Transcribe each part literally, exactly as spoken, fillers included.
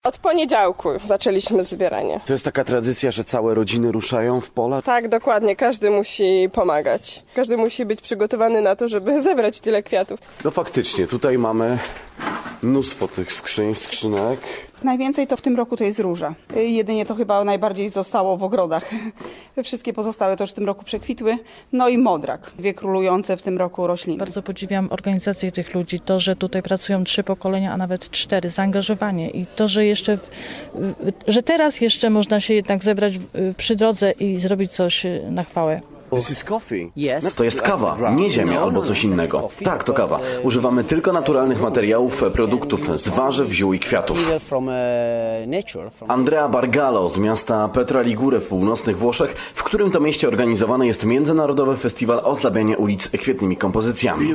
Od poniedziałku zaczęliśmy zbieranie. To jest taka tradycja, że całe rodziny ruszają w pola? Tak, dokładnie. Każdy musi pomagać. Każdy musi być przygotowany na to, żeby zebrać tyle kwiatów. No faktycznie, tutaj mamy mnóstwo tych skrzyń, skrzynek. Najwięcej to w tym roku to jest róża. Jedynie to chyba najbardziej zostało w ogrodach. Wszystkie pozostałe to już w tym roku przekwitły. No i modrak, dwie królujące w tym roku rośliny. Bardzo podziwiam organizację tych ludzi, to, że tutaj pracują trzy pokolenia, a nawet cztery, zaangażowanie i to, że jeszcze, że teraz jeszcze można się jednak zebrać przy drodze i zrobić coś na chwałę. To jest kawa, nie ziemia albo coś innego. Tak, to kawa. Używamy tylko naturalnych materiałów, produktów z warzyw, ziół i kwiatów. Andrea Bargallo z miasta Petra Ligure w północnych Włoszech, w którym to mieście organizowany jest międzynarodowy festiwal ozdabiania ulic kwietnymi kompozycjami.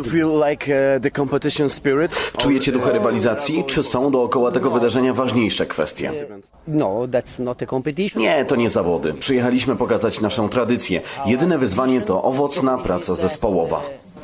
Czujecie ducha rywalizacji? Czy są dookoła tego wydarzenia ważniejsze kwestie? Nie, to nie zawody. Przyjechaliśmy pokazać naszą tradycję. Jedyne wyzwanie to owocna praca zespołowa.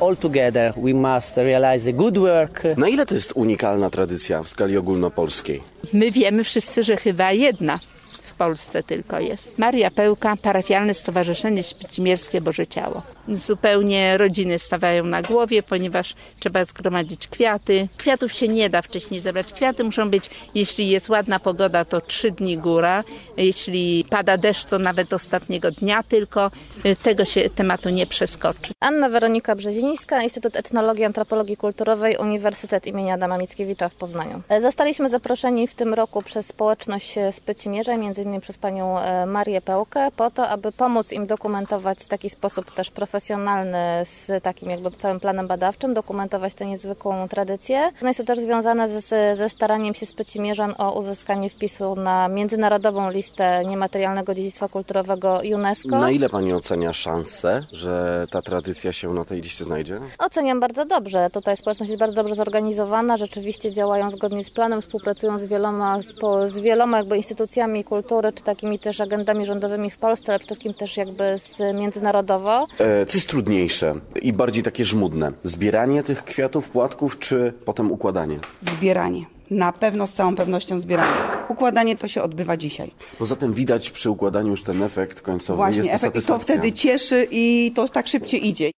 Na ile to jest unikalna tradycja w skali ogólnopolskiej? My wiemy wszyscy, że chyba jedna w Polsce tylko jest. Maria Pełka, Parafialne Stowarzyszenie Spycimierskie Boże Ciało. Zupełnie rodziny stawiają na głowie, ponieważ trzeba zgromadzić kwiaty. Kwiatów się nie da wcześniej zebrać. Kwiaty muszą być, jeśli jest ładna pogoda, to trzy dni góra. Jeśli pada deszcz, to nawet ostatniego dnia tylko. Tego się tematu nie przeskoczy. Anna Weronika Brzezińska, Instytut Etnologii i Antropologii Kulturowej, Uniwersytet imienia Adama Mickiewicza w Poznaniu. Zostaliśmy zaproszeni w tym roku przez społeczność Spycimierza, między innymi przez panią Marię Pełkę, po to, aby pomóc im dokumentować w taki sposób też profesjonalny, z takim jakby całym planem badawczym, dokumentować tę niezwykłą tradycję. No jest to też związane z, ze staraniem się Spycimierzan o uzyskanie wpisu na międzynarodową listę niematerialnego dziedzictwa kulturowego UNESCO. Na ile pani ocenia szansę, że ta tradycja się na tej liście znajdzie? Oceniam bardzo dobrze. Tutaj społeczność jest bardzo dobrze zorganizowana, rzeczywiście działają zgodnie z planem, współpracują z wieloma, z, z wieloma jakby instytucjami kultury, czy takimi też agendami rządowymi w Polsce, ale przede wszystkim też jakby z międzynarodowo. E, co jest trudniejsze i bardziej takie żmudne? Zbieranie tych kwiatów, płatków, czy potem układanie? Zbieranie. Na pewno, z całą pewnością zbieranie. Układanie to się odbywa dzisiaj. Poza tym widać przy układaniu już ten efekt końcowy. Właśnie, jest to efekt satysfakcja. to wtedy cieszy i to tak szybciej idzie.